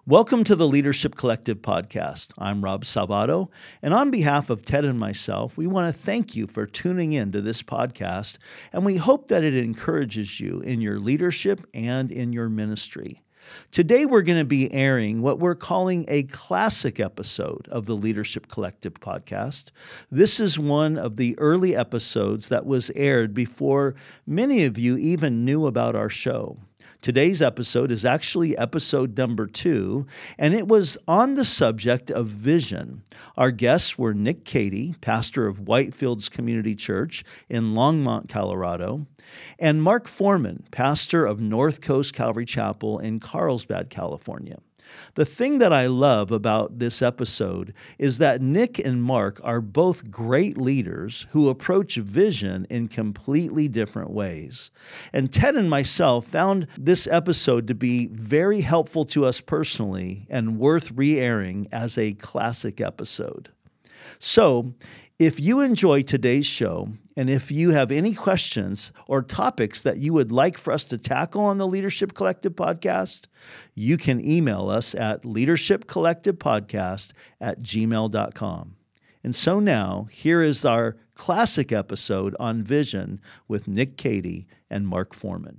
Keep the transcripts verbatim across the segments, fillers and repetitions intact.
Welcome to the Leadership Collective podcast. I'm Rob Salvato, and on behalf of Ted and myself, we want to thank you for tuning in to this podcast, and we hope that it encourages you in your leadership and in your ministry. Today, we're going to be airing what we're calling a classic episode of the Leadership Collective podcast. This is one of the early episodes that was aired before many of you even knew about our show. Today's episode is actually episode number two, and it was on the subject of vision. Our guests were Nick Cady, pastor of Whitefields Community Church in Longmont, Colorado, and Mark Foreman, pastor of North Coast Calvary Chapel in Carlsbad, California. The thing that I love about this episode is that Nick and Mark are both great leaders who approach vision in completely different ways. And Ted and myself found this episode to be very helpful to us personally and worth re-airing as a classic episode. So, if you enjoy today's show, and if you have any questions or topics that you would like for us to tackle on the Leadership Collective podcast, you can email us at leadershipcollectivepodcast at gmail dot com. And so now, here is our classic episode on vision with Nick Cady and Mark Foreman.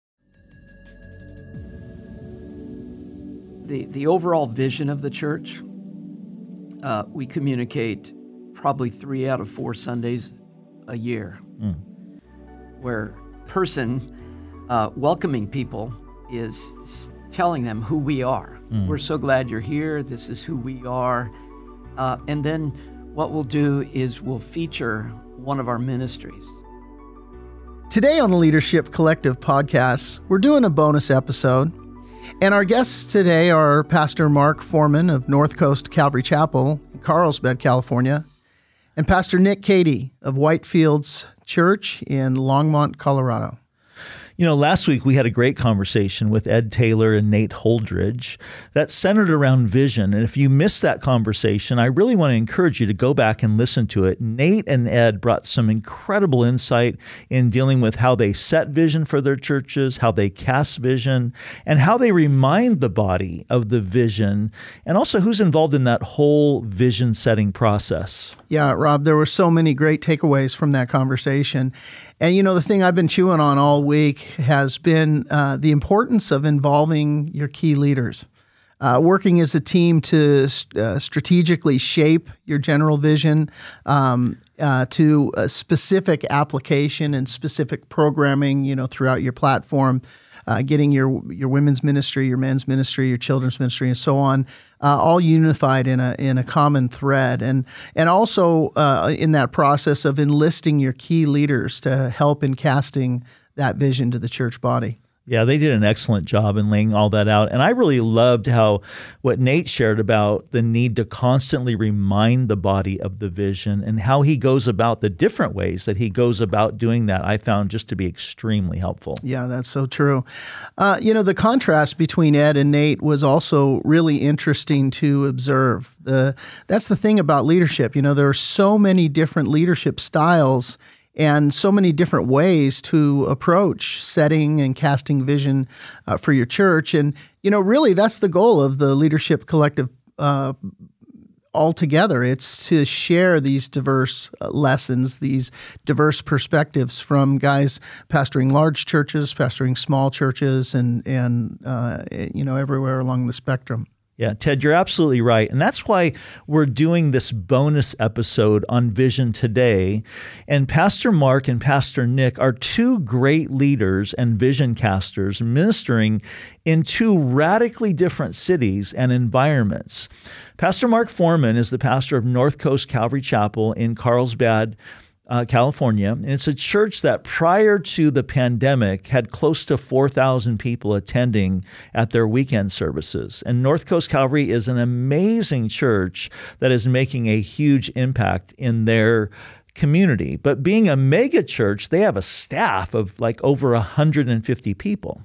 The, the overall vision of the church, uh, we communicate probably three out of four Sundays a year, mm. where person uh, welcoming people is telling them who we are. Mm. We're so glad you're here. This is who we are. Uh, and then what we'll do is we'll feature one of our ministries. Today on the Leadership Collective podcast, we're doing a bonus episode. And our guests today are Pastor Mark Foreman of North Coast Calvary Chapel in Carlsbad, California, and Pastor Nick Cady of Whitefields Church in Longmont, Colorado. You know, last week we had a great conversation with Ed Taylor and Nate Holdridge that centered around vision. And if you missed that conversation, I really want to encourage you to go back and listen to it. Nate and Ed brought some incredible insight in dealing with how they set vision for their churches, how they cast vision, and how they remind the body of the vision, and also who's involved in that whole vision setting process. Yeah, Rob, there were so many great takeaways from that conversation. And, you know, the thing I've been chewing on all week has been uh, the importance of involving your key leaders, uh, working as a team to uh, strategically shape your general vision um, uh, to a specific application and specific programming, you know, throughout your platform, uh, getting your your women's ministry, your men's ministry, your children's ministry, and so on, Uh, all unified in a in a common thread, and and also uh, in that process of enlisting your key leaders to help in casting that vision to the church body. Yeah, they did an excellent job in laying all that out. And I really loved how what Nate shared about the need to constantly remind the body of the vision and how he goes about the different ways that he goes about doing that, I found just to be extremely helpful. Yeah, that's so true. Uh, you know, the contrast between Ed and Nate was also really interesting to observe. The That's the thing about leadership. You know, there are so many different leadership styles and so many different ways to approach setting and casting vision uh, for your church. And, you know, really that's the goal of the Leadership Collective uh, altogether. It's to share these diverse uh, lessons, these diverse perspectives from guys pastoring large churches, pastoring small churches, and, and uh, you know, everywhere along the spectrum. Yeah, Ted, you're absolutely right. And that's why we're doing this bonus episode on vision today. And Pastor Mark and Pastor Nick are two great leaders and vision casters ministering in two radically different cities and environments. Pastor Mark Foreman is the pastor of North Coast Calvary Chapel in Carlsbad, Uh, California. And it's a church that prior to the pandemic had close to four thousand people attending at their weekend services. And North Coast Calvary is an amazing church that is making a huge impact in their community. But being a mega church, they have a staff of like over one hundred fifty people.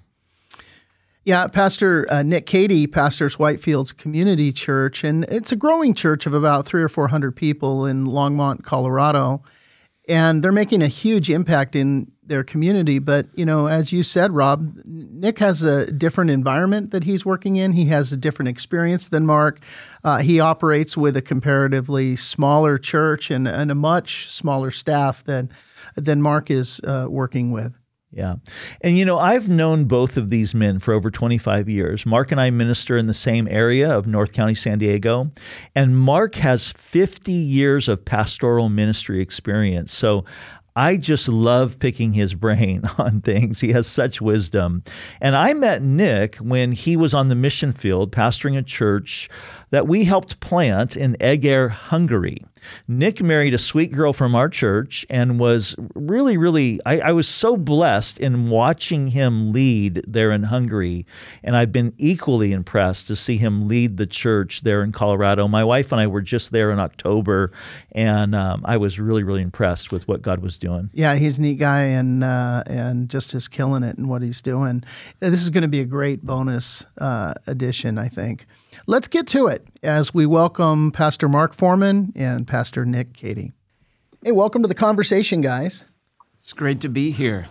Yeah, Pastor uh, Nick Cady pastors Whitefields Community Church, and it's a growing church of about three or four hundred people in Longmont, Colorado. And they're making a huge impact in their community. But, you know, as you said, Rob, Nick has a different environment that he's working in. He has a different experience than Mark. Uh, he operates with a comparatively smaller church and, and a much smaller staff than, than Mark is uh, working with. Yeah. And, you know, I've known both of these men for over twenty-five years. Mark and I minister in the same area of North County, San Diego. And Mark has fifty years of pastoral ministry experience. So I just love picking his brain on things. He has such wisdom. And I met Nick when he was on the mission field pastoring a church that we helped plant in Eger, Hungary. Nick married a sweet girl from our church and was really, really, I, I was so blessed in watching him lead there in Hungary. And I've been equally impressed to see him lead the church there in Colorado. My wife and I were just there in October, and um, I was really, really impressed with what God was doing. Yeah, he's a neat guy and uh, and just is killing it in what he's doing. This is going to be a great bonus uh, addition, I think. Let's get to it as we welcome Pastor Mark Foreman and Pastor Nick Cady. Hey, welcome to the conversation, guys. It's great to be here.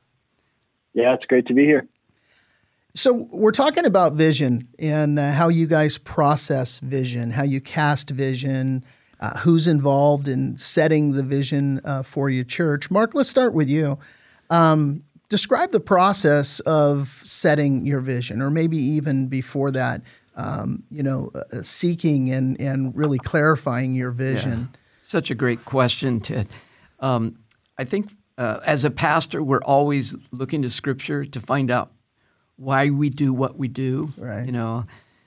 Yeah, it's great to be here. So we're talking about vision and uh, how you guys process vision, how you cast vision, uh, who's involved in setting the vision uh, for your church. Mark, let's start with you. Um, describe the process of setting your vision, or maybe even before that, Um, you know, uh, seeking and, and really clarifying your vision. Yeah. Such a great question, Ted. Um, I think uh, as a pastor, we're always looking to Scripture to find out why we do what we do. Right. You know,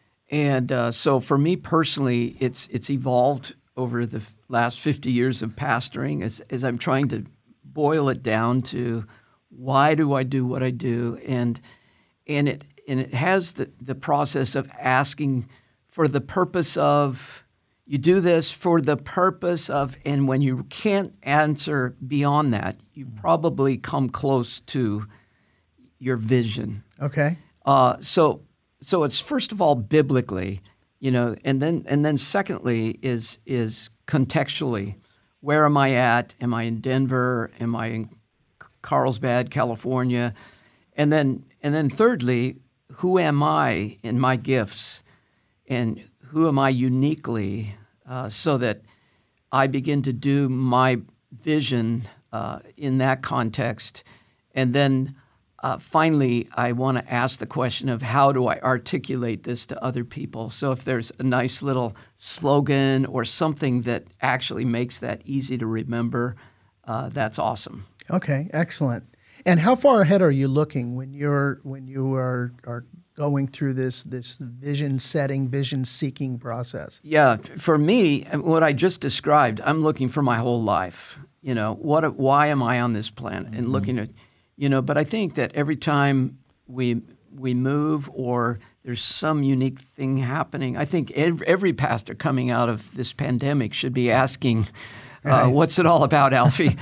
and uh, so for me personally, it's it's evolved over the last fifty years of pastoring as as I'm trying to boil it down to why do I do what I do, and and it. And it has the, the process of asking for the purpose of, you do this for the purpose of, and when you can't answer beyond that, you probably come close to your vision. Okay. Uh, so so it's first of all biblically, you know, and then and then secondly is is contextually. Where am I at? Am I in Denver? Am I in Carlsbad, California? And then and then thirdly, who am I in my gifts, and who am I uniquely, uh, so that I begin to do my vision uh, in that context. And then uh, finally, I want to ask the question of how do I articulate this to other people? So if there's a nice little slogan or something that actually makes that easy to remember, uh, that's awesome. Okay, excellent. And how far ahead are you looking when you're when you are are going through this this vision setting, vision seeking process? Yeah, for me, what I just described, I'm looking for my whole life. You know, what? Why am I on this planet? And mm-hmm. looking at, you know, but I think that every time we we move or there's some unique thing happening, I think every, every pastor coming out of this pandemic should be asking, Uh, what's it all about, Alfie?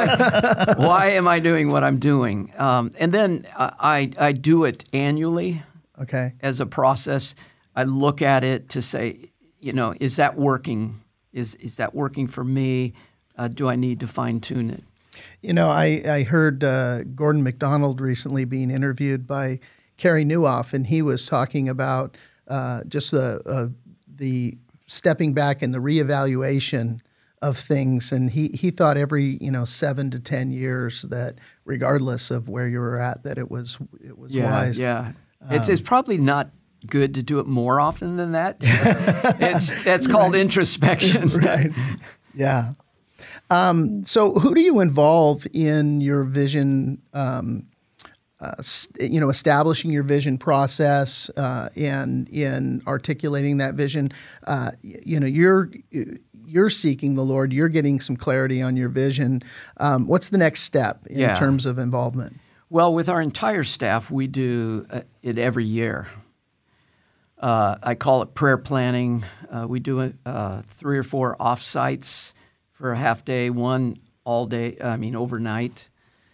why, why am I doing what I'm doing? Um, and then I I do it annually. Okay. As a process, I look at it to say, you know, is that working? Is is that working for me? Uh, do I need to fine tune it? You know, I I heard uh, Gordon MacDonald recently being interviewed by Carey Nieuwhof, and he was talking about uh, just the uh, the stepping back and the reevaluation of things, and he, he thought every you know seven to ten years that regardless of where you were at, that it was it was yeah, wise. Yeah, um, it's it's probably not good to do it more often than that. it's that's called right. introspection. Right. Yeah. Um, so who do you involve in your vision? Um, uh, you know, establishing your vision process uh, and in articulating that vision. Uh, you know, you're. You're seeking the Lord, you're getting some clarity on your vision. Um, what's the next step in yeah. terms of involvement? Well, with our entire staff, we do uh, it every year. Uh, I call it prayer planning. Uh, we do it uh, three or four off-sites for a half day, one all day, I mean overnight.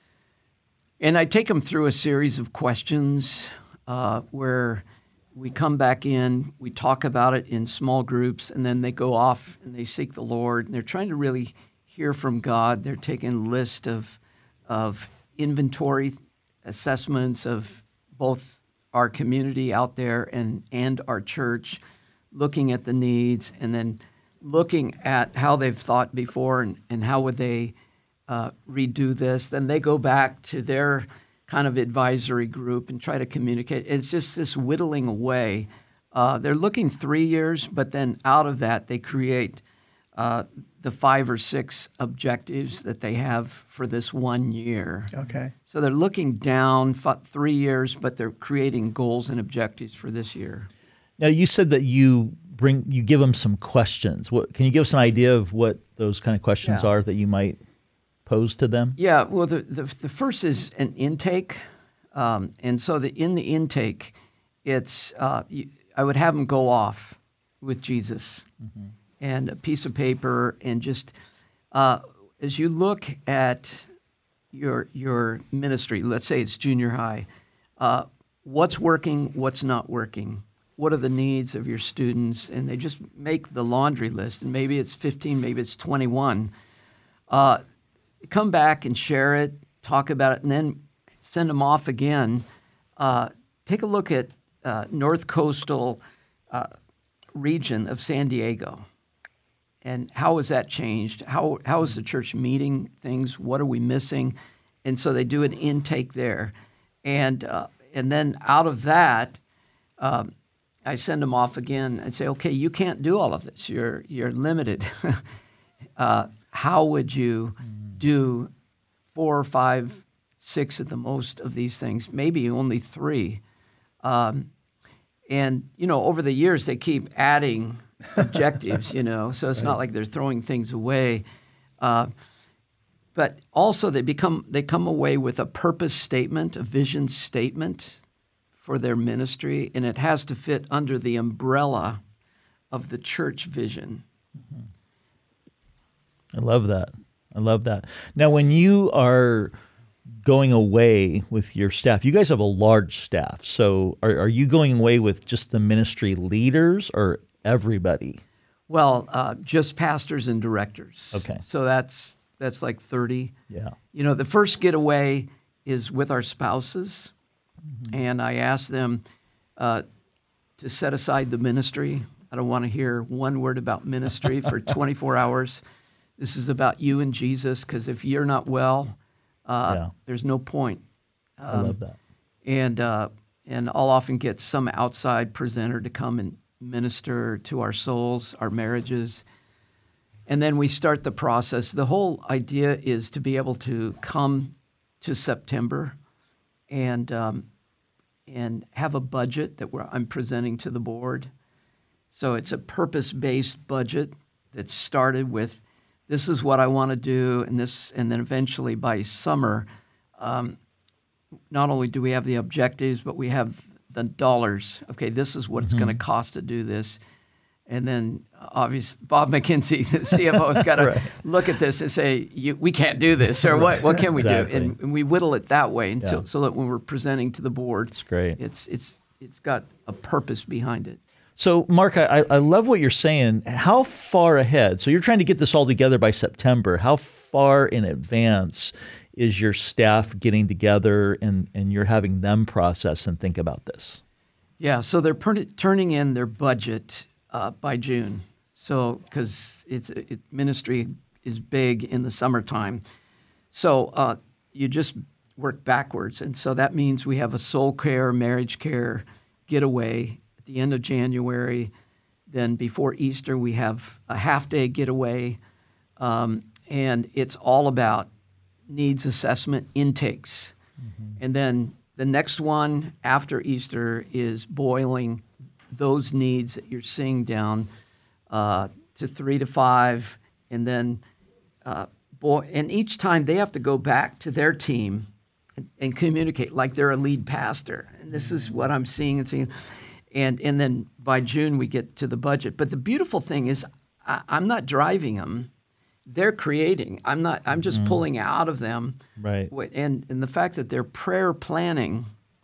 And I take them through a series of questions uh, where we come back in, we talk about it in small groups, and then they go off and they seek the Lord. And they're trying to really hear from God. They're taking a list of, of inventory assessments of both our community out there and, and our church, looking at the needs, and then looking at how they've thought before and, and how would they uh, redo this. Then they go back to their kind of advisory group and try to communicate. It's just this whittling away. Uh, they're looking three years, but then out of that, they create uh, the five or six objectives that they have for this one year. Okay. So they're looking down f- three years, but they're creating goals and objectives for this year. Now, you said that you bring you give them some questions. What can you give us an idea of what those kind of questions Yeah. are that you might pose to them? Yeah, well, the the, the first is an intake, um, and so the in the intake, it's uh, you, I would have them go off with Jesus mm-hmm. and a piece of paper, and just uh, as you look at your your ministry, let's say it's junior high, uh, what's working, what's not working. What are the needs of your students? And they just make the laundry list, and maybe it's fifteen, maybe it's twenty-one. Uh, come back and share it, talk about it, and then send them off again. Uh, take a look at uh, North Coastal uh, region of San Diego, and how has that changed? How how is the church meeting things? What are we missing? And so they do an intake there, and uh, and then out of that. Um, I send them off again and say, okay, you can't do all of this. You're you're limited. uh, how would you do four or five, six at the most of these things? Maybe only three. Um, and, you know, over the years, they keep adding objectives, you know, so it's right. not like they're throwing things away. Uh, but also they become they come away with a purpose statement, a vision statement for their ministry, and it has to fit under the umbrella of the church vision. Mm-hmm. I love that. I love that. Now, when you are going away with your staff, you guys have a large staff. So are, are you going away with just the ministry leaders or everybody? Well, uh, just pastors and directors. Okay. So that's that's like thirty. Yeah. You know, the first getaway is with our spouses. Mm-hmm. And I asked them uh, to set aside the ministry. I don't want to hear one word about ministry for twenty-four hours. This is about you and Jesus, because if you're not well, uh, yeah. there's no point. Um, I love that. And uh, and I'll often get some outside presenter to come and minister to our souls, our marriages. And then we start the process. The whole idea is to be able to come to September and um, and have a budget that we're, I'm presenting to the board. So it's a purpose-based budget that started with, this is what I want to do, and this, and then eventually by summer, um, not only do we have the objectives, but we have the dollars. Okay, this is what mm-hmm. it's going to cost to do this. And then, obviously, Bob McKenzie, the C F O, has got to right. look at this and say, you, we can't do this, or what What can we exactly. do? And, and we whittle it that way until, yeah. so that when we're presenting to the board, it's great. It's it's it's got a purpose behind it. So, Mark, I, I love what you're saying. How far ahead? So you're trying to get this all together by September. How far in advance is your staff getting together and, and you're having them process and think about this? Yeah, so they're per- turning in their budget Uh, by June, so because it's it, ministry is big in the summertime, so uh, you just work backwards, and so that means we have a soul care, marriage care getaway at the end of January. Then before Easter, we have a half day getaway, um, and it's all about needs assessment intakes, mm-hmm. and then the next one after Easter is boiling those needs that you're seeing down uh, to three to five, and then uh, boy, and each time they have to go back to their team and, and communicate like they're a lead pastor, and this is what I'm seeing and seeing, and and then by June we get to the budget. But the beautiful thing is, I, I'm not driving them; they're creating. I'm not. I'm just mm. pulling out of them. Right. And and the fact that they're prayer planning.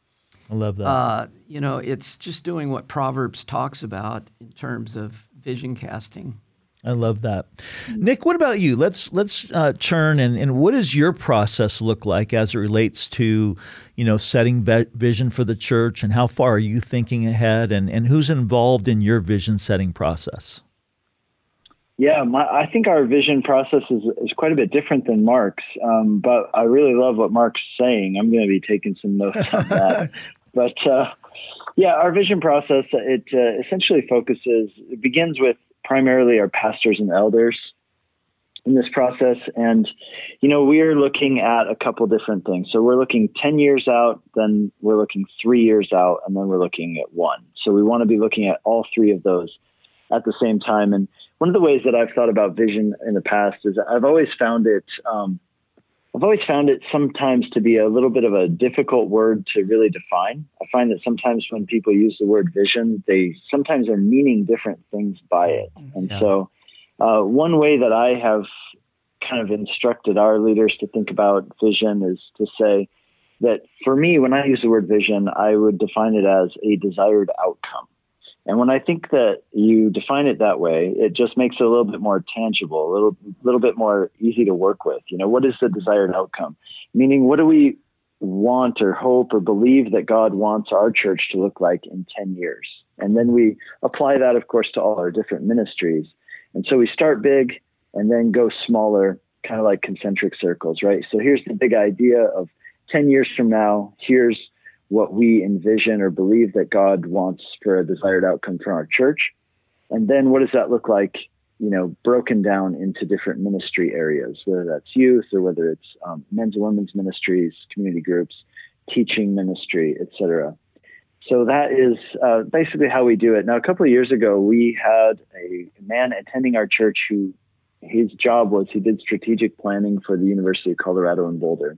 I love that. Uh, you know, it's just doing what Proverbs talks about in terms of vision casting. I love that. Nick, what about you? Let's let's uh, turn and, and what does your process look like as it relates to, you know, setting ve- vision for the church, and how far are you thinking ahead, and, and who's involved in your vision setting process? Yeah, my, I think our vision process is, is quite a bit different than Mark's, um, but I really love what Mark's saying. I'm going to be taking some notes on that. But uh, yeah, our vision process, it uh, essentially focuses, it begins with primarily our pastors and elders in this process. And, you know, we are looking at a couple different things. So we're looking ten years out, then we're looking three years out, and then we're looking at one. So we want to be looking at all three of those at the same time. And one of the ways that I've thought about vision in the past is I've always found it, um, I've always found it sometimes to be a little bit of a difficult word to really define. I find that sometimes when people use the word vision, they sometimes are meaning different things by it. And yeah. so uh, one way that I have kind of instructed our leaders to think about vision is to say that for me, when I use the word vision, I would define it as a desired outcome. And when I think that you define it that way, it just makes it a little bit more tangible, a little, little bit more easy to work with. You know, what is the desired outcome? Meaning, what do we want or hope or believe that God wants our church to look like in ten years? And then we apply that, of course, to all our different ministries. And so we start big and then go smaller, kind of like concentric circles, right? So here's the big idea of ten years from now, here's what we envision or believe that God wants for a desired outcome from our church. And then what does that look like, you know, broken down into different ministry areas, whether that's youth or whether it's um, men's and women's ministries, community groups, teaching ministry, et cetera. So that is uh, basically how we do it. Now, a couple of years ago, we had a man attending our church who his job was he did strategic planning for the University of Colorado in Boulder.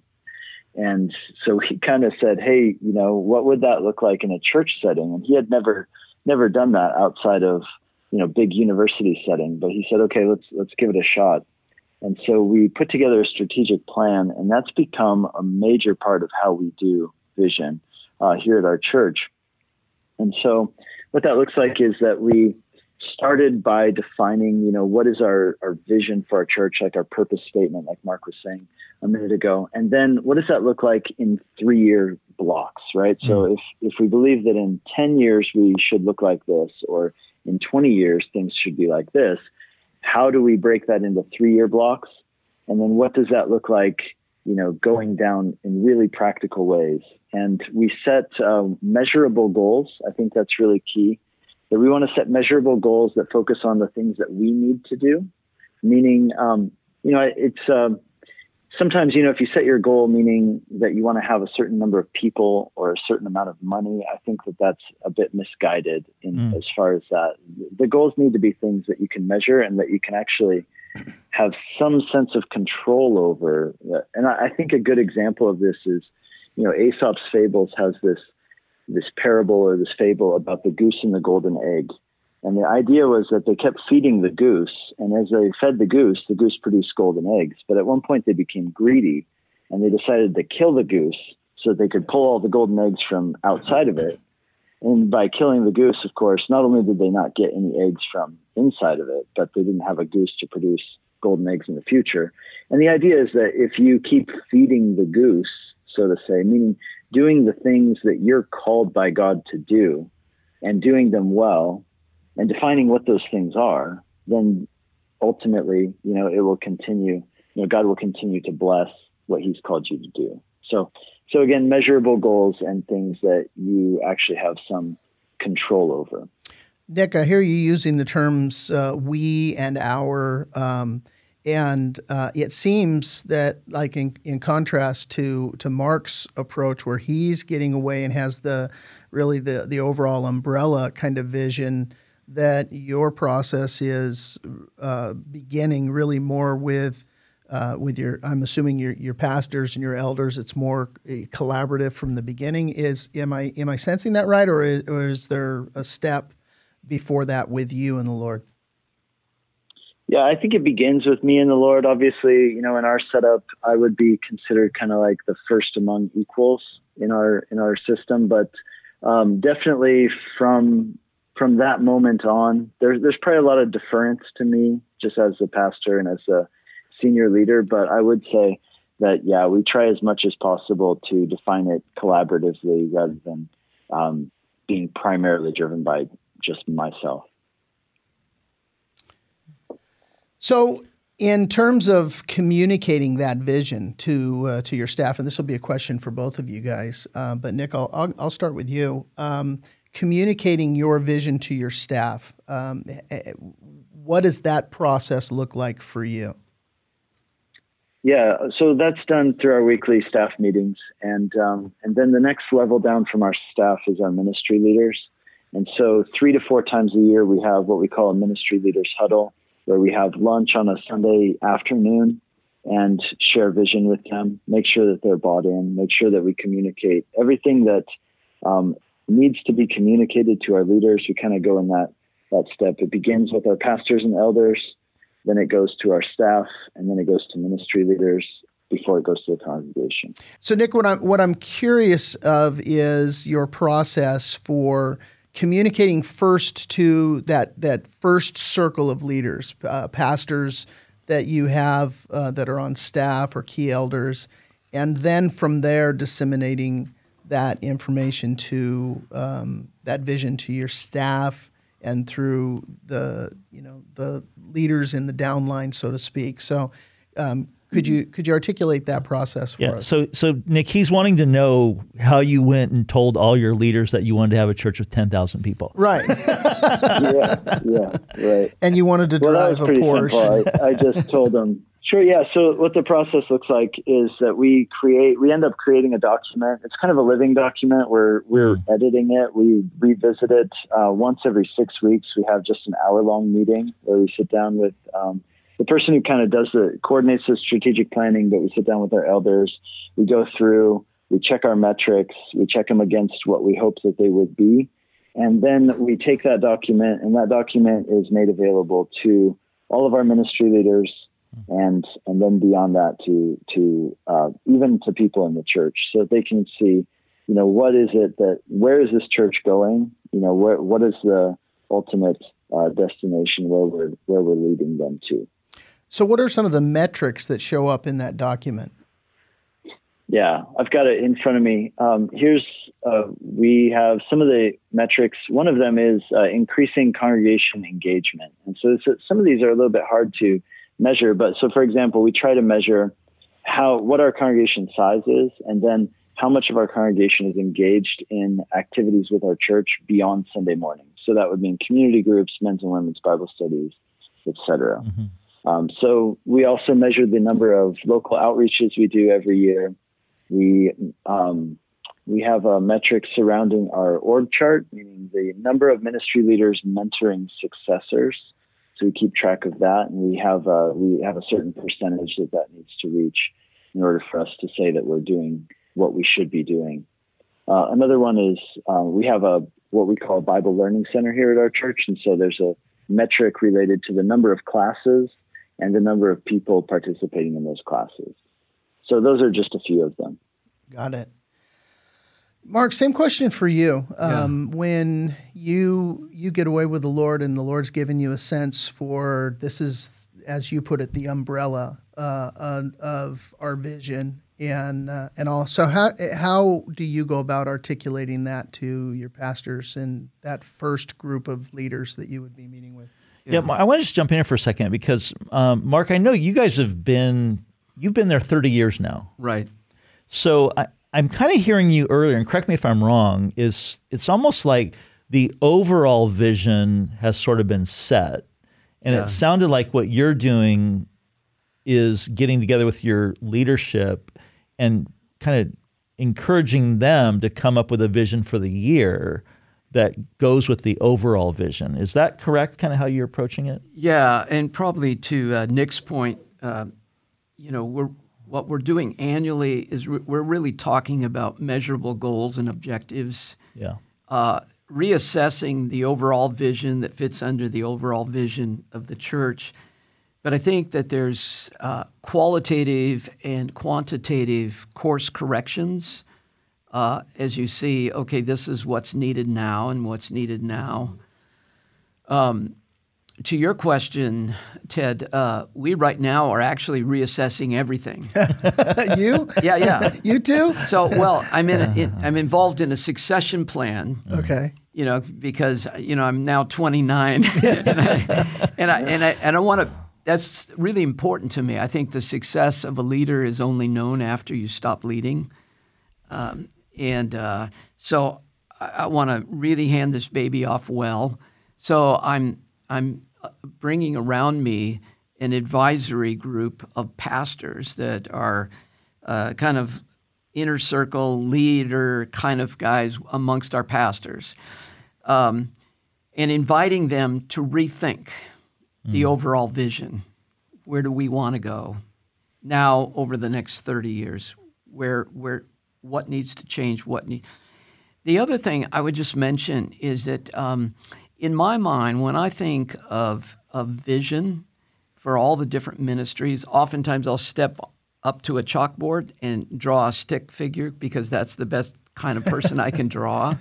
And so he kind of said, hey, you know, what would that look like in a church setting? And he had never, never done that outside of, you know, big university setting. But he said, okay, let's, let's give it a shot. And so we put together a strategic plan, and that's become a major part of how we do vision uh, here at our church. And so what that looks like is that we started by defining, you know, what is our, our vision for our church, like our purpose statement, like Mark was saying a minute ago. And then what does that look like in three-year blocks, right? Mm-hmm. So if, if we believe that in ten years we should look like this, or in twenty years things should be like this, how do we break that into three-year blocks? And then what does that look like, you know, going down in really practical ways? And we set uh, measurable goals. I think that's really key. That we want to set measurable goals that focus on the things that we need to do. Meaning, um, you know, it's um, sometimes, you know, if you set your goal, meaning that you want to have a certain number of people or a certain amount of money, I think that that's a bit misguided in mm. as far as that. The goals need to be things that you can measure and that you can actually have some sense of control over. And I, I think a good example of this is, you know, Aesop's Fables has this this parable or this fable about the goose and the golden egg. And the idea was that they kept feeding the goose, and as they fed the goose, the goose produced golden eggs. But at one point they became greedy, and they decided to kill the goose so that they could pull all the golden eggs from outside of it. And by killing the goose, of course, not only did they not get any eggs from inside of it, but they didn't have a goose to produce golden eggs in the future. And the idea is that if you keep feeding the goose, so to say, meaning doing the things that you're called by God to do and doing them well and defining what those things are, then ultimately, you know, it will continue, you know, God will continue to bless what he's called you to do. So, so again, measurable goals and things that you actually have some control over. Nick, I hear you using the terms uh, we and our, um, And uh, it seems that, like in, in contrast to to Mark's approach, where he's getting away and has the really the the overall umbrella kind of vision, that your process is uh, beginning really more with uh, with your. I'm assuming your your pastors and your elders. It's more collaborative from the beginning. Is am I am I sensing that right, or is, or is there a step before that with you and the Lord? Yeah, I think it begins with me and the Lord. Obviously, you know, in our setup, I would be considered kind of like the first among equals in our in our system. But um, definitely from from that moment on, there's there's probably a lot of deference to me, just as a pastor and as a senior leader. But I would say that, yeah, we try as much as possible to define it collaboratively rather than um, being primarily driven by just myself. So in terms of communicating that vision to uh, to your staff, and this will be a question for both of you guys, uh, but Nick, I'll, I'll, I'll start with you. Um, communicating your vision to your staff, um, what does that process look like for you? Yeah, so that's done through our weekly staff meetings. And um, and then the next level down from our staff is our ministry leaders. And so three to four times a year, we have what we call a ministry leaders huddle, where we have lunch on a Sunday afternoon and share vision with them, make sure that they're bought in, make sure that we communicate everything that um, needs to be communicated to our leaders. We kind of go in that, that step. It begins with our pastors and elders, then it goes to our staff, and then it goes to ministry leaders before it goes to the congregation. So Nick, what I'm, what I'm curious of is your process for communicating first to that that first circle of leaders, uh, pastors that you have uh, that are on staff or key elders, and then from there disseminating that information to um, that vision to your staff and through the you know the leaders in the downline, so to speak. So. Um, Could you could you articulate that process for yeah, us? So, so Nick, he's wanting to know how you went and told all your leaders that you wanted to have a church with ten thousand people. Right. yeah, yeah, right. And you wanted to well, drive that was pretty a Porsche. Simple. I, I just told them, sure, yeah. So what the process looks like is that we create, we end up creating a document. It's kind of a living document where we're mm. editing it. We revisit it uh, once every six weeks. We have just an hour long meeting where we sit down with um, the person who kind of does the coordinates the strategic planning, but we sit down with our elders, we go through, we check our metrics, we check them against what we hope that they would be. And then we take that document, and that document is made available to all of our ministry leaders, and and then beyond that to to uh, even to people in the church, so that they can see, you know, what is it that, where is this church going? You know, where, what is the ultimate uh, destination where we're where we're leading them to? So what are some of the metrics that show up in that document? Yeah, I've got it in front of me. Um, here's, uh, we have some of the metrics. One of them is uh, increasing congregation engagement. And so it's, some of these are a little bit hard to measure. But so, for example, we try to measure how what our congregation size is, and then how much of our congregation is engaged in activities with our church beyond Sunday morning. So that would mean community groups, men's and women's Bible studies, et cetera. Mm-hmm. Um, so we also measure the number of local outreaches we do every year. We um, we have a metric surrounding our org chart, meaning the number of ministry leaders mentoring successors. So we keep track of that, and we have a, we have a certain percentage that that needs to reach in order for us to say that we're doing what we should be doing. Uh, another one is uh, we have a what we call a Bible Learning Center here at our church, and so there's a metric related to the number of classes and the number of people participating in those classes. So those are just a few of them. Got it. Mark, same question for you. Um, yeah. When you you get away with the Lord and the Lord's given you a sense for this is, as you put it, the umbrella uh, of our vision, and uh, and also how how do you go about articulating that to your pastors and that first group of leaders that you would be meeting with? Yeah, yeah I want to just jump in here for a second because, um, Mark, I know you guys have been, you've been there thirty years now. Right. So I, I'm kind of hearing you earlier, and correct me if I'm wrong, is it's almost like the overall vision has sort of been set. And yeah. It sounded like what you're doing is getting together with your leadership and kind of encouraging them to come up with a vision for the year that goes with the overall vision. Is that correct, kind of how you're approaching it? Yeah, and probably to uh, Nick's point, uh, you know, we're what we're doing annually is re- we're really talking about measurable goals and objectives. Yeah. Uh, reassessing the overall vision that fits under the overall vision of the church. But I think that there's uh, qualitative and quantitative course corrections uh, as you see, okay, this is what's needed now and what's needed now. Um, to your question, Ted, uh, we right now are actually reassessing everything. You? Yeah, yeah. You too? So, well, I'm in, a, in I'm involved in a succession plan. Okay. You know, because you know I'm now twenty-nine, and I and I and I, and I want to. That's really important to me. I think the success of a leader is only known after you stop leading, um, and uh, so I, I want to really hand this baby off well. So I'm I'm bringing around me an advisory group of pastors that are uh, kind of inner circle leader kind of guys amongst our pastors, um, and inviting them to rethink mm. the overall vision. Where do we want to go now over the next thirty years? Where, where, what needs to change? What need? The other thing I would just mention is that um, in my mind, when I think of of vision for all the different ministries, oftentimes I'll step up to a chalkboard and draw a stick figure because that's the best kind of person I can draw.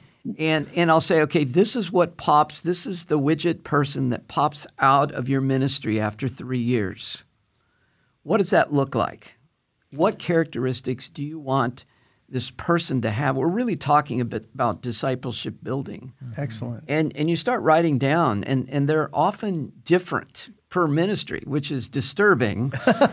And and I'll say, okay, this is what pops, this is the widget person that pops out of your ministry after three years. What does that look like? What characteristics do you want this person to have? We're really talking a bit about discipleship building. Excellent. And and you start writing down, and, and they're often different per ministry, which is disturbing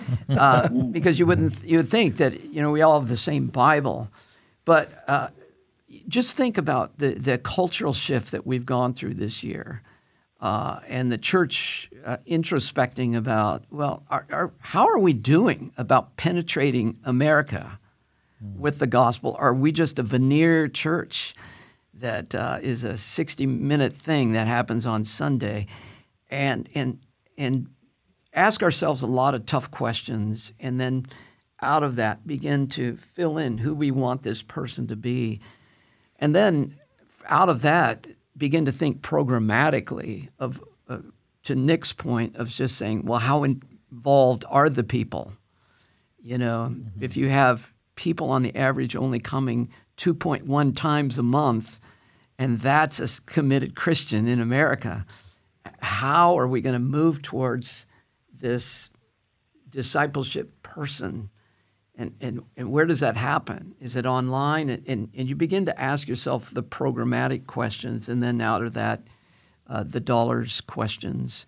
uh, because you wouldn't you would think that you know we all have the same Bible, but uh, just think about the the cultural shift that we've gone through this year, uh, and the church uh, introspecting about well, are, are, how are we doing about penetrating America mm. with the gospel? Are we just a veneer church that uh, is a sixty minute thing that happens on Sunday, and and and ask ourselves a lot of tough questions, and then out of that begin to fill in who we want this person to be. And then out of that begin to think programmatically of, uh, to Nick's point of just saying, well, how involved are the people? You know, mm-hmm. if you have people on the average only coming two point one times a month, and that's a committed Christian in America, how are we going to move towards this discipleship person? And, and and where does that happen? Is it online? And, and, and you begin to ask yourself the programmatic questions, and then out of that, uh, the dollars questions.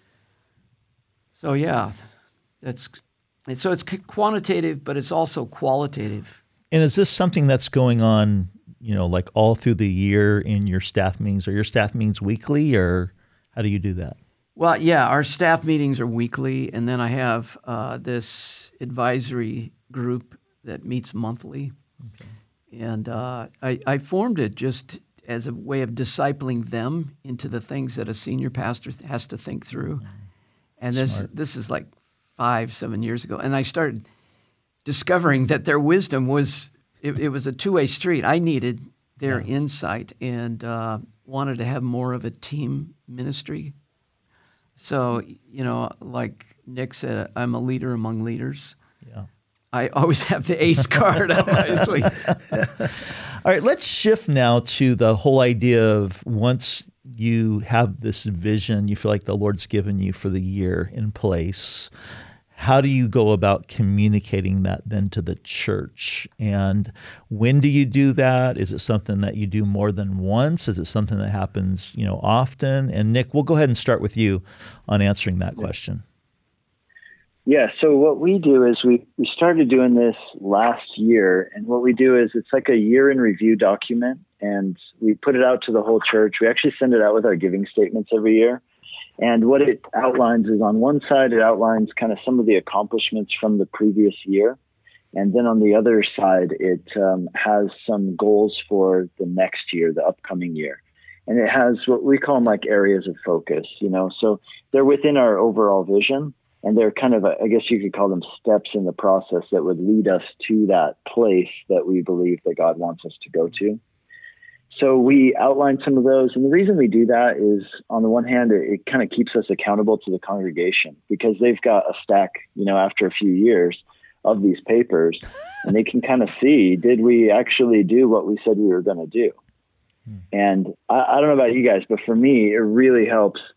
So yeah, that's and so it's quantitative, but it's also qualitative. And is this something that's going on, you know, like all through the year in your staff meetings? Are your staff meetings weekly, or how do you do that? Well, yeah, our staff meetings are weekly, and then I have uh, this advisory group that meets monthly. Okay. And uh, I, I formed it just as a way of discipling them into the things that a senior pastor has to think through. Mm. And this Smart. this is like five, seven years ago. And I started discovering that their wisdom was, it, it was a two-way street. I needed their yeah. insight and uh, wanted to have more of a team ministry. So, you know, like Nick said, I'm a leader among leaders. Yeah. I always have the ace card up my sleeve. All right, let's shift now to the whole idea of once you have this vision, you feel like the Lord's given you for the year in place, how do you go about communicating that then to the church? And when do you do that? Is it something that you do more than once? Is it something that happens, you know, often? And Nick, we'll go ahead and start with you on answering that question. Yeah, so what we do is we, we started doing this last year, and what we do is it's like a year in review document, and we put it out to the whole church. We actually send it out with our giving statements every year. And what it outlines is on one side, it outlines kind of some of the accomplishments from the previous year. And then on the other side, it um, has some goals for the next year, the upcoming year. And it has what we call them like areas of focus, you know, so they're within our overall vision. And they're kind of, I guess you could call them steps in the process that would lead us to that place that we believe that God wants us to go to. So we outline some of those. And the reason we do that is, on the one hand, it, it kind of keeps us accountable to the congregation because they've got a stack, you know, after a few years of these papers, and they can kind of see, did we actually do what we said we were going to do? Hmm. And I, I don't know about you guys, but for me, it really helps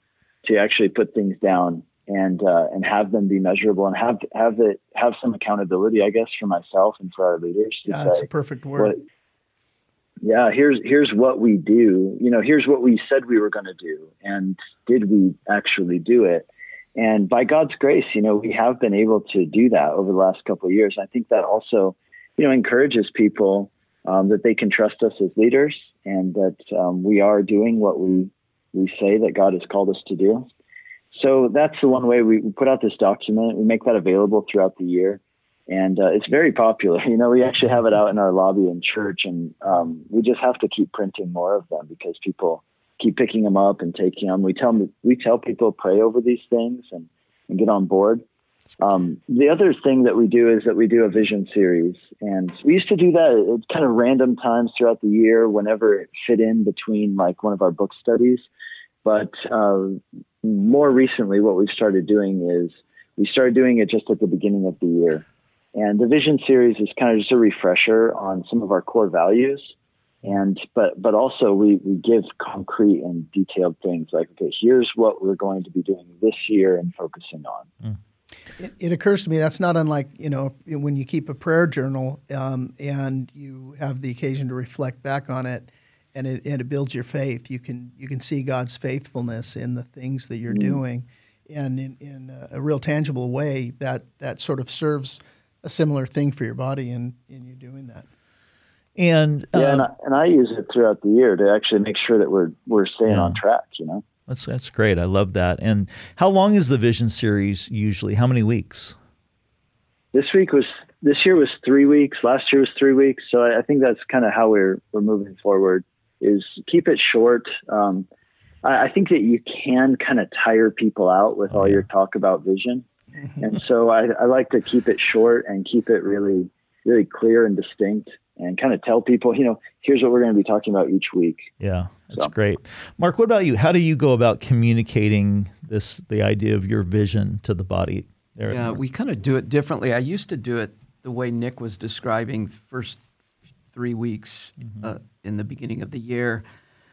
to actually put things down and uh, and have them be measurable and have have it have some accountability, I guess, for myself and for our leaders. To Yeah, say, that's a perfect word. What, yeah, here's here's what we do. You know, here's what we said we were going to do, and did we actually do it? And by God's grace, you know, we have been able to do that over the last couple of years. I think that also, you know, encourages people um, that they can trust us as leaders, and that um, we are doing what we we say that God has called us to do. So that's the one way we put out this document. We make that available throughout the year, and uh, it's very popular. You know, we actually have it out in our lobby in church, and um, we just have to keep printing more of them because people keep picking them up and taking them. We tell we tell people pray over these things and, and get on board. Um, the other thing that we do is that we do a vision series, and we used to do that at kind of random times throughout the year, whenever it fit in between like one of our book studies. But uh, more recently, what we've started doing is we started doing it just at the beginning of the year. And the Vision series is kind of just a refresher on some of our core values. And but but also we, we give concrete and detailed things like, okay, here's what we're going to be doing this year and focusing on. Mm. It, it occurs to me that's not unlike, you know, when you keep a prayer journal um, and you have the occasion to reflect back on it. And it, and it builds your faith. You can you can see God's faithfulness in the things that you're mm. doing, and in, in a real tangible way that, that sort of serves a similar thing for your body in, in you doing that. And uh, yeah, and I, and I use it throughout the year to actually make sure that we're we're staying yeah. on track. You know, that's that's great. I love that. And how long is the Vision series usually? How many weeks? This week was this year was three weeks. Last year was three weeks. So I, I think that's kind of how we're we're moving forward. Is keep it short. Um, I, I think that you can kind of tire people out with all your talk about vision. And so I, I like to keep it short and keep it really, really clear and distinct and kind of tell people, you know, here's what we're going to be talking about each week. Yeah, that's so. great. Mark, what about you? How do you go about communicating this, the idea of your vision to the body? There, yeah, we kind of do it differently. I used to do it the way Nick was describing first three weeks mm-hmm. uh, in the beginning of the year.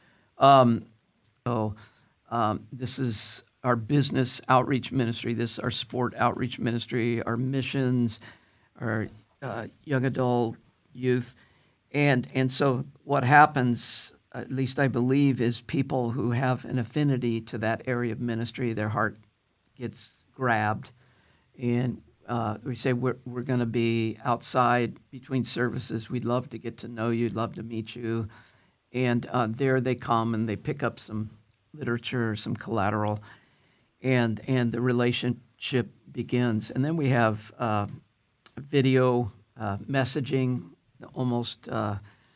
Um, so um, this is our business outreach ministry. This is our sport outreach ministry, our missions, our uh, young adult, youth. And, and so what happens, at least I believe, is people who have an affinity to that area of ministry, their heart gets grabbed. And Uh, we say we're we're going to be outside between services. We'd love to get to know you. We'd love to meet you. And uh, there they come and they pick up some literature, some collateral, and and the relationship begins. And then we have uh, video uh, messaging, almost uh,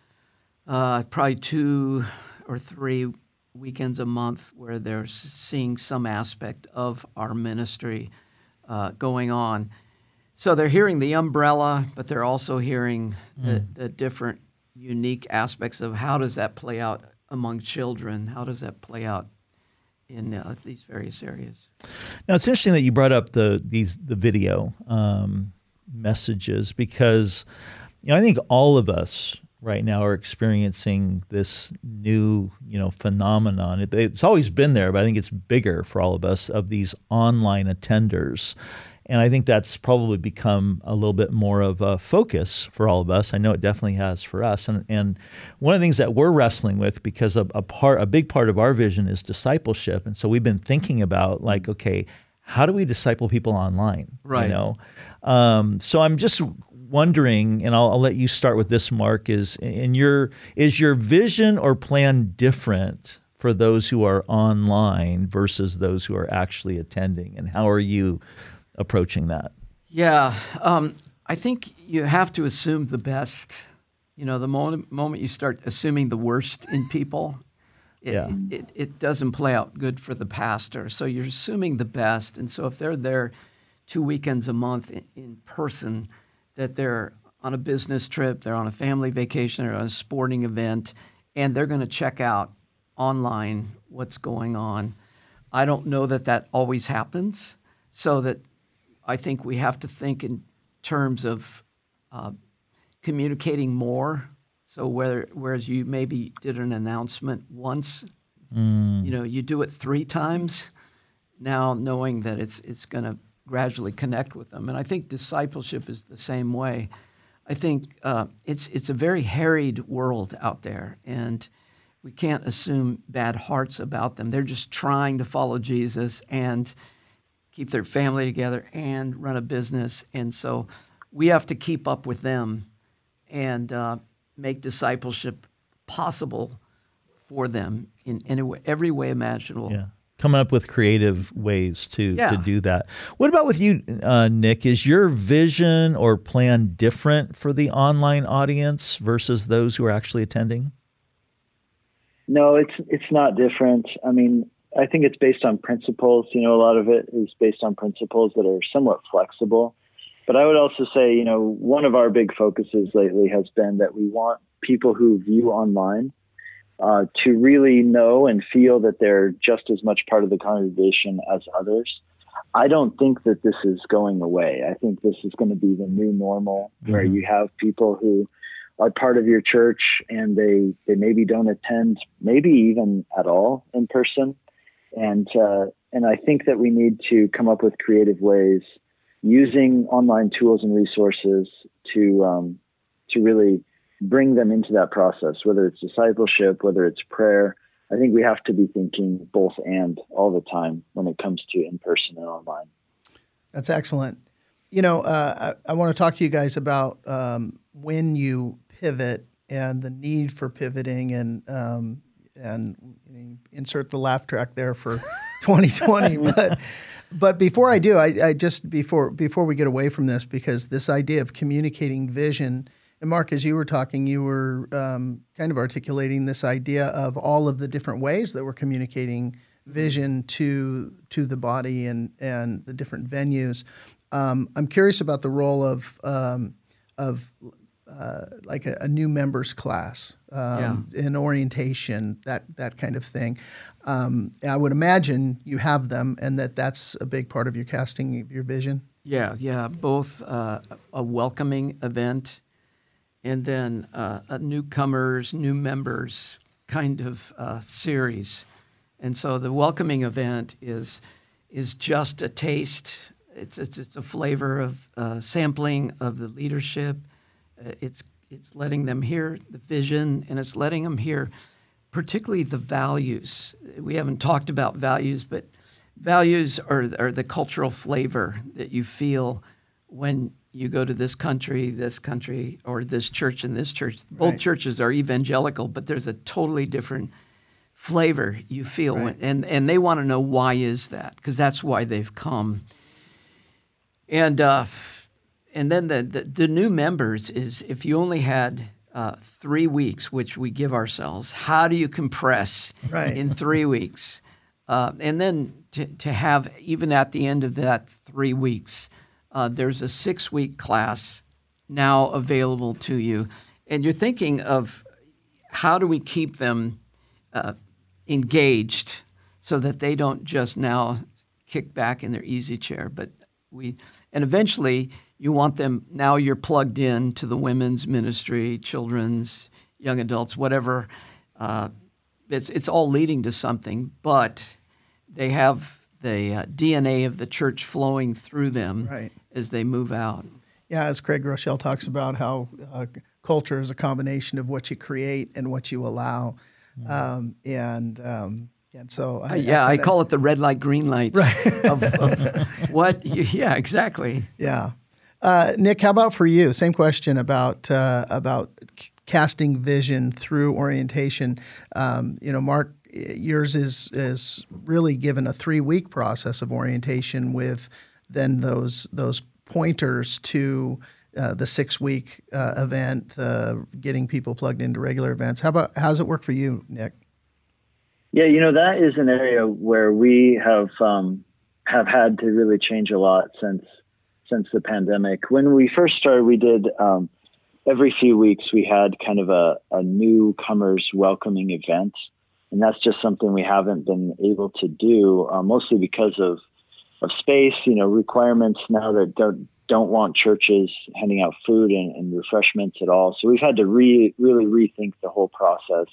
uh, probably two or three weekends a month where they're seeing some aspect of our ministry uh, going on. So they're hearing the umbrella, but they're also hearing mm. the, the different unique aspects of how does that play out among children? How does that play out in uh, these various areas? Now, it's interesting that you brought up the these the video um, messages because, you know, I think all of us right now are experiencing this new, you know, phenomenon. It, it's always been there, but I think it's bigger for all of us, of these online attenders. And I think that's probably become a little bit more of a focus for all of us. I know it definitely has for us. And and one of the things that we're wrestling with, because a, a part, a big part of our vision is discipleship. And so we've been thinking about like, okay, how do we disciple people online? Right. You know? Um, so I'm just wondering, and I'll, I'll let you start with this, Mark, is in your, is your vision or plan different for those who are online versus those who are actually attending? And how are you approaching that? Yeah, um, I think you have to assume the best. You know, the moment, moment you start assuming the worst in people, it, yeah. it, it doesn't play out good for the pastor. So you're assuming the best. And so if they're there two weekends a month in, in person, that they're on a business trip, they're on a family vacation, or on a sporting event, and they're going to check out online what's going on. I don't know that that always happens, so that I think we have to think in terms of uh, communicating more. So whether, whereas you maybe did an announcement once, mm. you know, you do it three times now knowing that it's it's going to gradually connect with them. And I think discipleship is the same way. I think uh, it's it's a very harried world out there, and we can't assume bad hearts about them. They're just trying to follow Jesus and keep their family together and run a business. And so we have to keep up with them and uh, make discipleship possible for them in, in a way, every way imaginable. Yeah. Coming up with creative ways to, Yeah. to do that. What about with you, uh, Nick? Is your vision or plan different for the online audience versus those who are actually attending? No, it's it's not different. I mean, I think it's based on principles. You know, a lot of it is based on principles that are somewhat flexible. But I would also say, you know, one of our big focuses lately has been that we want people who view online uh, to really know and feel that they're just as much part of the congregation as others. I don't think that this is going away. I think this is going to be the new normal, where you have people who are part of your church and they, they maybe don't attend, maybe even at all in person. And, uh, and I think that we need to come up with creative ways using online tools and resources to, um, to really bring them into that process, whether it's discipleship, whether it's prayer. I think we have to be thinking both and all the time when it comes to in-person and online. That's excellent. You know, uh, I, I want to talk to you guys about um, when you pivot and the need for pivoting, and um, and you know, insert the laugh track there for twenty twenty. But but before I do, I, I just before before we get away from this, because this idea of communicating vision. And Mark, as you were talking, you were um, kind of articulating this idea of all of the different ways that we're communicating vision to to the body and and the different venues. Um, I'm curious about the role of um, of uh, like a, a new members class, um, yeah. in orientation, that that kind of thing. Um, I would imagine you have them, and that that's a big part of your casting of your vision. Yeah, yeah, both uh, a welcoming event. And then uh, a newcomers, new members kind of uh, series. And so the welcoming event is is just a taste. It's it's, it's a flavor of uh, sampling of the leadership. Uh, it's it's letting them hear the vision, and it's letting them hear particularly the values. We haven't talked about values, but values are, are the cultural flavor that you feel when you go to this country, this country, or this church and this church. Both right. churches are evangelical, but there's a totally different flavor you feel. Right. When, and, and they want to know why is that, because that's why they've come. And uh, and then the, the, the new members is, if you only had uh, three weeks, which we give ourselves, how do you compress right. in three weeks? Uh, and then to, to have, even at the end of that three weeks, Uh, there's a six-week class now available to you. And you're thinking of how do we keep them uh, engaged so that they don't just now kick back in their easy chair. But we, and eventually you want them, now you're plugged in to the women's ministry, children's, young adults, whatever. Uh, it's, it's all leading to something, but they have the uh, D N A of the church flowing through them right. as they move out. Yeah, as Craig Rochelle talks about how uh, culture is a combination of what you create and what you allow. Mm-hmm. Um, and um, and so... I, uh, yeah, I, I call that, it the red light, green lights right. of, of what... You, yeah, exactly. Yeah. Uh, Nick, how about for you? Same question about uh, about casting vision through orientation. Um, you know, Mark, yours is is really given a three week process of orientation with then those those pointers to uh, the six week uh, event, uh, getting people plugged into regular events. How about how does it work for you, Nick? Yeah, you know, that is an area where we have um, have had to really change a lot since since the pandemic. When we first started, we did um, every few weeks we had kind of a, a newcomers welcoming event. And that's just something we haven't been able to do, uh, mostly because of of space, you know, requirements now that don't, don't want churches handing out food and, and refreshments at all. So we've had to re, really rethink the whole process.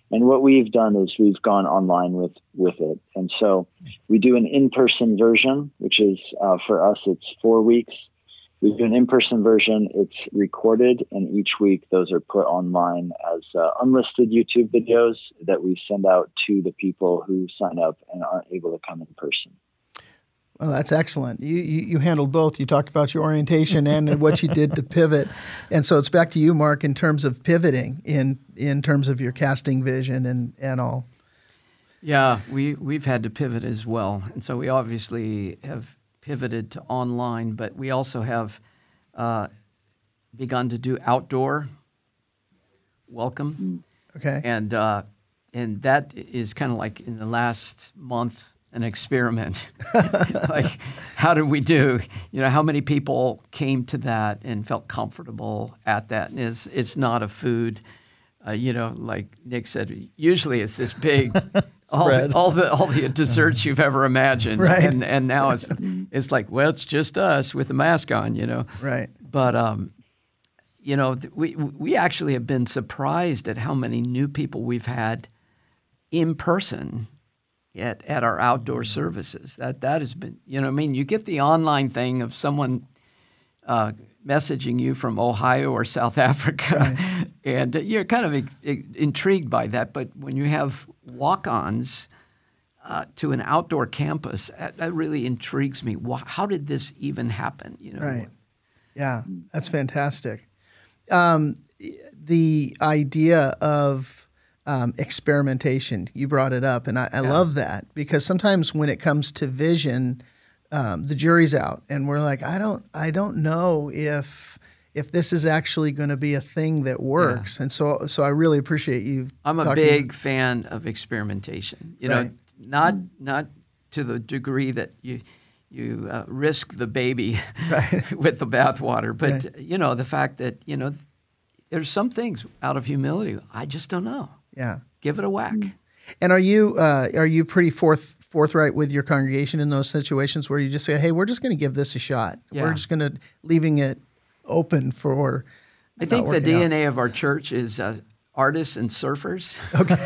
And what we've done is we've gone online with, with it. And so we do an in-person version, which is, uh, for us, it's four weeks. We do an in-person version. It's recorded, and each week those are put online as uh, unlisted YouTube videos that we send out to the people who sign up and aren't able to come in person. Well, that's excellent. You, you you handled both. You talked about your orientation and what you did to pivot. And so it's back to you, Mark, in terms of pivoting in in terms of your casting vision and, and all. Yeah, we, we've had to pivot as well. And so we obviously have pivoted to online, but we also have uh, begun to do outdoor welcome. Okay. And, uh, and that is kind of like in the last month, an experiment. Like, how did we do? You know, how many people came to that and felt comfortable at that? And it's, it's not a food, uh, you know, like Nick said, usually it's this big, all the, all the all the desserts you've ever imagined. Right. And and now it's it's like, well, it's just us with the mask on, you know. Right. But, um, you know, th- we we actually have been surprised at how many new people we've had in person at, at our outdoor services. That that has been, you know, I mean, you get the online thing of someone uh, messaging you from Ohio or South Africa, right. and you're kind of ex- intrigued by that. But when you have walk-ons uh, to an outdoor campus, that, that really intrigues me. Why, how did this even happen? You know, right? Yeah, that's fantastic. Um, the idea of um, experimentation, you brought it up, and I, I yeah. love that, because sometimes when it comes to vision, um, the jury's out, and we're like, I don't, I don't know if if this is actually going to be a thing that works. Yeah. And so, so I really appreciate you. I'm a big fan of experimentation. You right. know, not not to the degree that you. You uh, risk the baby right. with the bathwater, but right. you know the fact that you know there's some things out of humility. I just don't know. Yeah, give it a whack. And are you uh, are you pretty forth forthright with your congregation in those situations where you just say, "Hey, we're just going to give this a shot. Yeah. We're just going to leaving it open for." I think the D N A out. Of our church is. Uh, artists and surfers.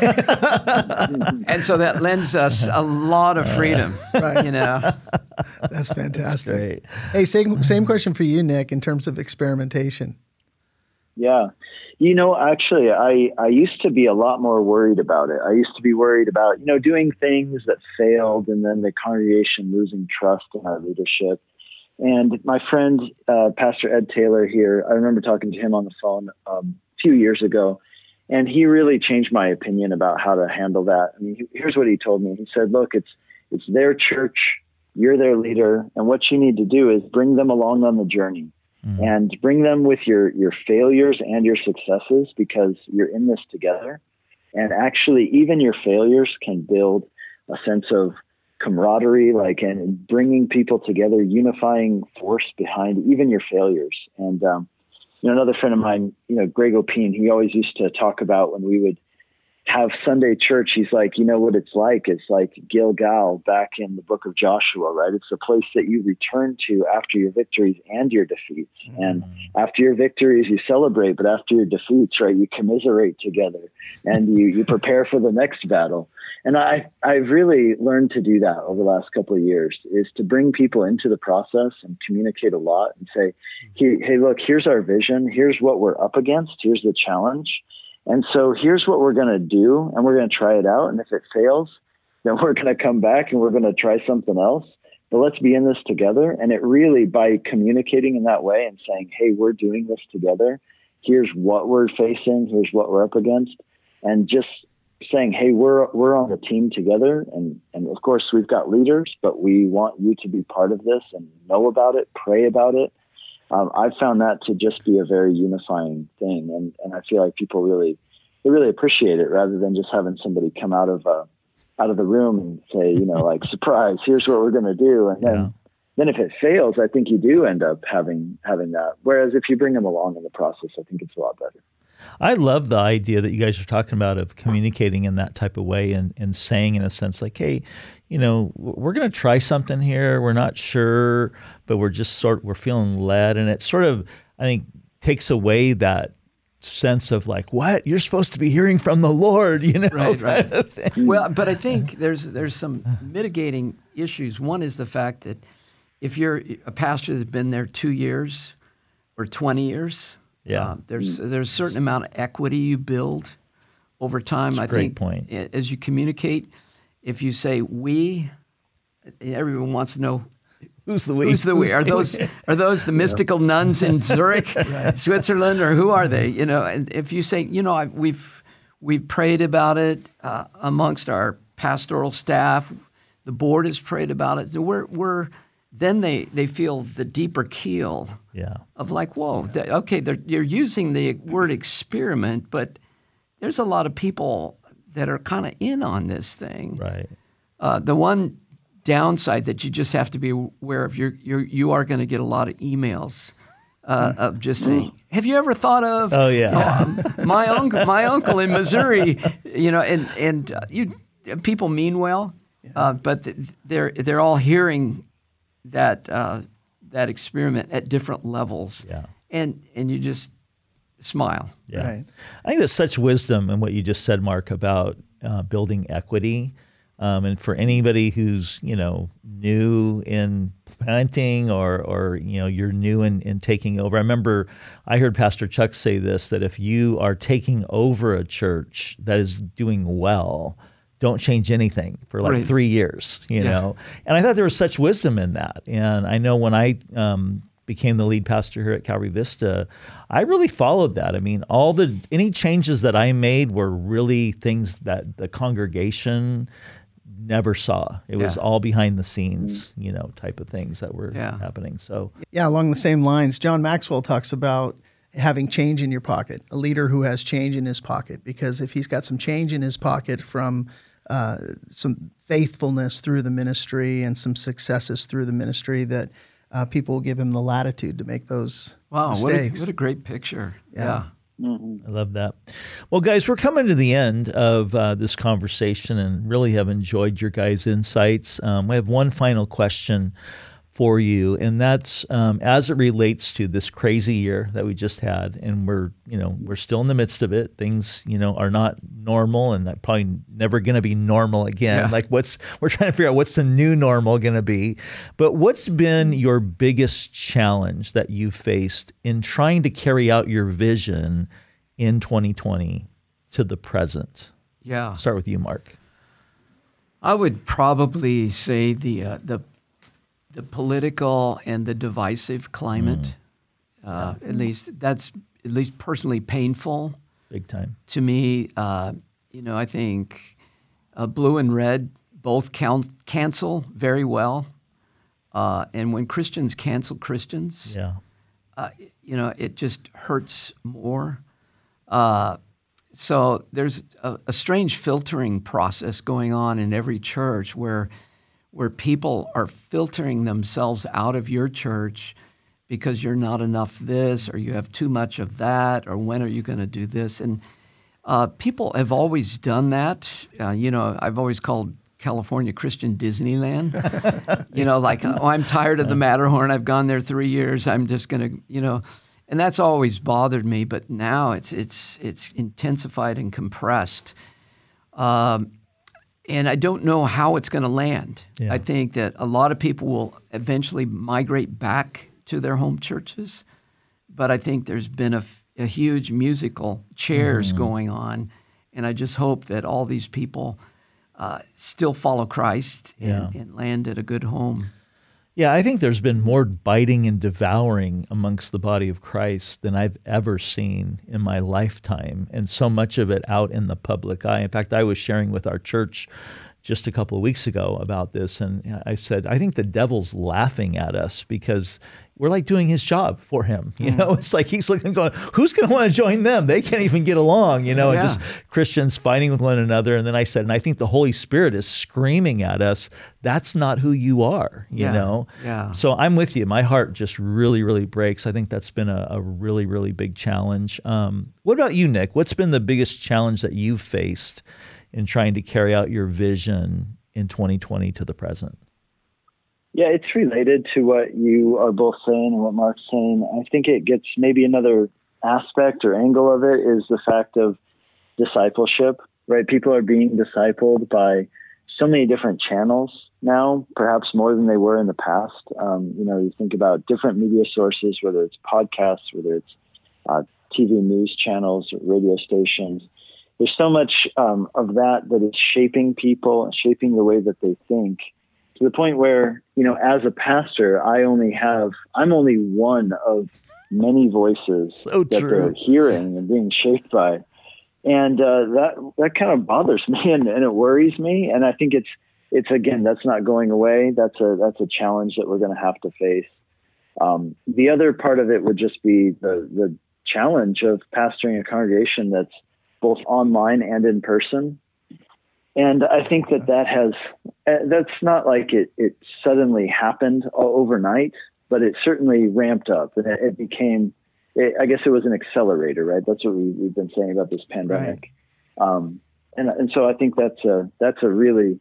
Okay. And so that lends us a lot of freedom, right. you know. That's fantastic. That's great. Hey, same, same question for you, Nick, in terms of experimentation. Yeah. You know, actually, I, I used to be a lot more worried about it. I used to be worried about, you know, doing things that failed and then the congregation losing trust in our leadership. And my friend, uh, Pastor Ed Taylor here, I remember talking to him on the phone um, a few years ago. And he really changed my opinion about how to handle that. I mean, here's what he told me. He said, look, it's it's their church, you're their leader, and what you need to do is bring them along on the journey mm-hmm. and bring them with your, your failures and your successes, because you're in this together. And actually, even your failures can build a sense of camaraderie, like, and bringing people together, unifying force behind even your failures. And, um, You know, another friend of mine, you know, Greg Opine, he always used to talk about when we would have Sunday church, he's like, you know what it's like? It's like Gilgal back in the book of Joshua, right? It's a place that you return to after your victories and your defeats. Mm-hmm. And after your victories, you celebrate, but after your defeats, right, you commiserate together and you, you prepare for the next battle. And I, I've really learned to do that over the last couple of years, is to bring people into the process and communicate a lot and say, hey, hey, look, here's our vision. Here's what we're up against. Here's the challenge. And so here's what we're going to do, and we're going to try it out. And if it fails, then we're going to come back and we're going to try something else. But let's be in this together. And it really, by communicating in that way and saying, hey, we're doing this together. Here's what we're facing. Here's what we're up against. And just saying, hey, we're we're on the team together. And, and of course, we've got leaders, but we want you to be part of this and know about it, pray about it. Um, I've found that to just be a very unifying thing. And, and I feel like people really, they really appreciate it, rather than just having somebody come out of uh, out of the room and say, you know, like, surprise, here's what we're going to do. And then, yeah. then if it fails, I think you do end up having having that. Whereas if you bring them along in the process, I think it's a lot better. I love the idea that you guys are talking about of communicating in that type of way and, and saying in a sense like, hey, you know, we're going to try something here. We're not sure, but we're just sort we're feeling led. And it sort of, I think, takes away that sense of like, what? You're supposed to be hearing from the Lord, you know? Right, right. kind of thing. Well, but I think there's there's some mitigating issues. One is the fact that if you're a pastor that's been there two years or twenty years, yeah, uh, there's there's a certain amount of equity you build over time. That's a I great think point. As you communicate, if you say we, everyone wants to know. Who's the we? Who's the we? Are those are those the mystical nuns in Zurich, right. Switzerland, or who are they? You know, and if you say, you know, I, we've we've prayed about it uh, amongst our pastoral staff, the board has prayed about it. We're we're then they they feel the deeper keel yeah. of like, whoa, they, okay, they're you're using the word experiment, but there's a lot of people that are kind of in on this thing. Right. Uh, the one downside that you just have to be aware of, you're, you're, you are going to get a lot of emails uh, of just saying, have you ever thought of oh, yeah. uh, my, uncle, my uncle in Missouri, you know, and, and uh, you people mean well, uh, but they're, they're all hearing that, uh, that experiment at different levels. Yeah. And, and you just smile. Yeah. Right. I think there's such wisdom in what you just said, Mark, about uh, building equity. Um, and for anybody who's, you know, new in planting or, or you know, you're new in, in taking over. I remember I heard Pastor Chuck say this, that if you are taking over a church that is doing well, don't change anything for like right. three years, you yeah. know. And I thought there was such wisdom in that. And I know when I um, became the lead pastor here at Calvary Vista, I really followed that. I mean, all the any changes that I made were really things that the congregation never saw. It was yeah. all behind the scenes, you know, type of things that were yeah. happening. So yeah, along the same lines, John Maxwell talks about having change in your pocket, a leader who has change in his pocket, because if he's got some change in his pocket from uh, some faithfulness through the ministry and some successes through the ministry, that uh, people will give him the latitude to make those wow, mistakes. What a, what a great picture. Yeah. yeah. Mm-hmm. I love that. Well, guys, we're coming to the end of uh, this conversation and really have enjoyed your guys' insights. Um, I have one final question for you, and that's um, as it relates to this crazy year that we just had, and we're, you know, we're still in the midst of it. Things, you know, are not normal, and that probably never going to be normal again. Yeah. Like, what's we're trying to figure out what's the new normal going to be. But what's been your biggest challenge that you faced in trying to carry out your vision in twenty twenty to the present? Yeah. I'll start with you, Mark. I would probably say the uh, the the political and the divisive climate. Mm. Uh, yeah. At least that's at least personally painful. Big time to me. Uh, you know, I think uh, blue and red both count, cancel very well, uh, and when Christians cancel Christians, yeah, uh, you know, it just hurts more. Uh, so there's a, a strange filtering process going on in every church where where people are filtering themselves out of your church because you're not enough this, or you have too much of that, or when are you going to do this? And uh, people have always done that. Uh, you know, I've always called California Christian Disneyland. You know, like, oh, I'm tired of the Matterhorn. I've gone there three years. I'm just going to, you know, and that's always bothered me. But now it's it's it's intensified and compressed. Um, And I don't know how it's going to land. Yeah. I think that a lot of people will eventually migrate back to their home churches. But I think there's been a, a huge musical chairs mm-hmm. going on. And I just hope that all these people uh, still follow Christ and, yeah. and land at a good home. Yeah, I think there's been more biting and devouring amongst the body of Christ than I've ever seen in my lifetime, and so much of it out in the public eye. In fact, I was sharing with our church just a couple of weeks ago about this, and I said, I think the devil's laughing at us because we're like doing his job for him. You know, it's like he's looking, going, who's going to want to join them? They can't even get along, you know, yeah. and just Christians fighting with one another. And then I said, and I think the Holy Spirit is screaming at us, that's not who you are, you yeah. know? Yeah. So I'm with you. My heart just really, really breaks. I think that's been a, a really, really big challenge. Um, what about you, Nick? What's been the biggest challenge that you've faced in trying to carry out your vision in twenty twenty to the present? Yeah, it's related to what you are both saying and what Mark's saying. I think it gets maybe another aspect or angle of it is the fact of discipleship, right? People are being discipled by so many different channels now, perhaps more than they were in the past. Um, you know, you think about different media sources, whether it's podcasts, whether it's uh, T V news channels, radio stations. There's so much um, of that that is shaping people and shaping the way that they think, to the point where, you know, as a pastor, I only have, I'm only one of many voices so that true. they're hearing and being shaped by. And uh, that that kind of bothers me and, and it worries me. And I think it's, it's again, that's not going away. That's a, that's a challenge that we're going to have to face. Um, the other part of it would just be the, the challenge of pastoring a congregation that's both online and in person. And I think that that has, that's not like it, it suddenly happened overnight, but it certainly ramped up and it, it became, it, I guess it was an accelerator, right? That's what we, we've been saying about this pandemic. Right. Um, and, and so I think that's a, that's a really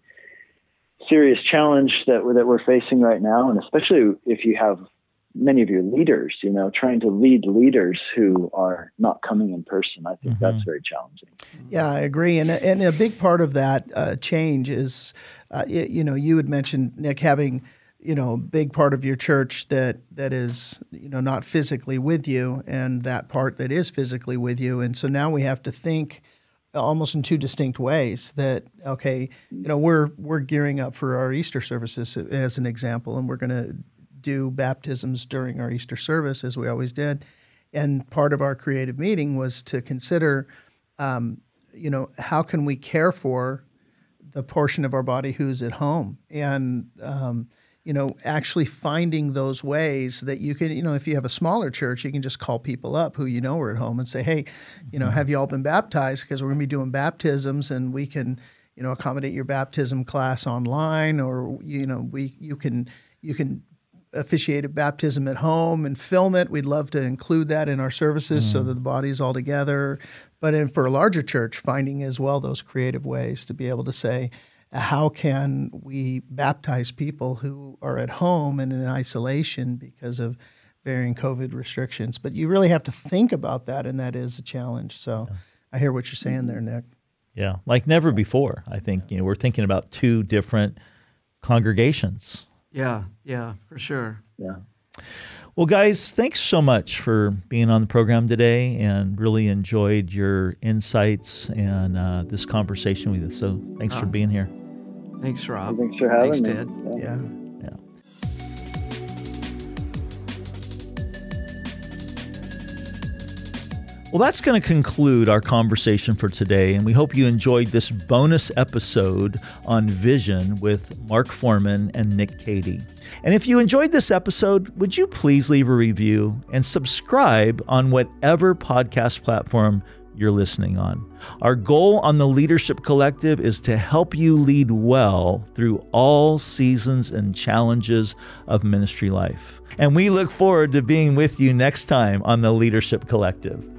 serious challenge that we're, that we're facing right now. And especially if you have many of your leaders, you know, trying to lead leaders who are not coming in person. I think mm-hmm. that's very challenging. Yeah, I agree. And, and a big part of that uh, change is, uh, it, you know, you had mentioned, Nick, having, you know, a big part of your church that that is, you know, not physically with you, and that part that is physically with you. And so now we have to think almost in two distinct ways that, okay, you know, we're we're gearing up for our Easter services as an example, and we're going to do baptisms during our Easter service, as we always did. And part of our creative meeting was to consider, um, you know, how can we care for the portion of our body who's at home? And, um, you know, actually finding those ways that you can, you know, if you have a smaller church, you can just call people up who you know are at home and say, hey, you know, have you all been baptized? Because we're going to be doing baptisms, and we can, you know, accommodate your baptism class online, or, you know, we you can you can officiate a baptism at home and film it. We'd love to include that in our services mm. so that the body's all together. But in, for a larger church, finding as well those creative ways to be able to say, how can we baptize people who are at home and in isolation because of varying COVID restrictions? But you really have to think about that, and that is a challenge. So yeah. I hear what you're saying there, Nick. Yeah, like never before. I think, you know, we're thinking about two different congregations. Yeah, yeah, for sure. Yeah. Well, guys, thanks so much for being on the program today, and really enjoyed your insights and uh, this conversation with us. So thanks uh, for being here. Thanks, Rob. Thanks for having thanks, me. Ted. Yeah. Yeah. Well, that's going to conclude our conversation for today, and we hope you enjoyed this bonus episode on Vision with Mark Foreman and Nick Cady. And if you enjoyed this episode, would you please leave a review and subscribe on whatever podcast platform you're listening on. Our goal on the Leadership Collective is to help you lead well through all seasons and challenges of ministry life. And we look forward to being with you next time on the Leadership Collective.